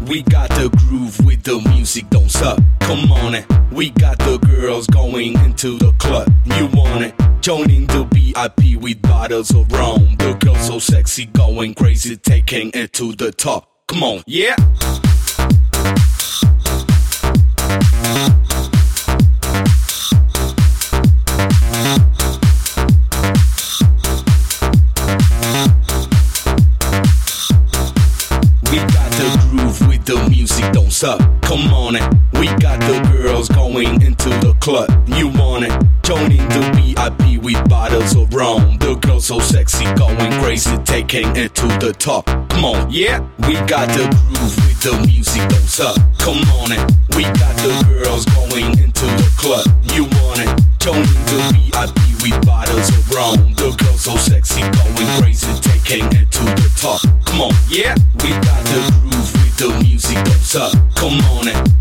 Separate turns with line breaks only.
We got the groove with the music, don't suck. Come on it. We got the girls going into the club. You want it? Joining the VIP with bottles of rum. The girls so sexy, going crazy, taking it to the top. Come on, yeah. We got the groove with the music, don't suck. Come on it. We got the girls going into the club. You want it? Joining the VIP with bottles of rum. The girls so sexy, going crazy, taking it to the top. Come on, yeah. We got the groove with the music, don't suck. Come on it. We got the girls going into the club. You want it? Joining the VIP with bottles of rum. The girls so sexy, going crazy, taking it to the top. Come on, yeah. We got the groove with the music, don't suck. Come on it.